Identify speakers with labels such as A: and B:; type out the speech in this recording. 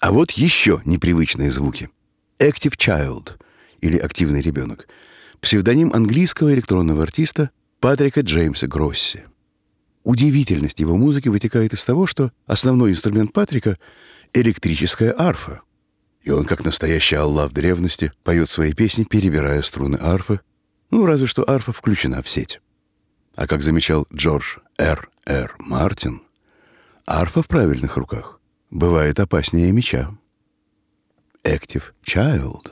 A: А вот еще непривычные звуки. Active Child, или активный ребенок. Псевдоним английского электронного артиста Патрика Джеймса Гросси. Удивительность его музыки вытекает из того, что основной инструмент Патрика — электрическая арфа. И он, как настоящий аллах в древности, поет свои песни, перебирая струны арфы. Разве что арфа включена в сеть. А как замечал Джордж Р. Мартин, арфа в правильных руках бывает опаснее меча. Active Child.